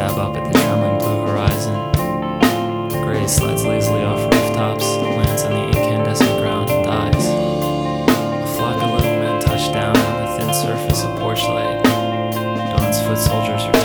stab up at the trembling blue horizon. Gray slides lazily off rooftops, lands on the incandescent ground, and dies. A flock of little men touch down on the thin surface of porch light. Dawn's foot soldiers are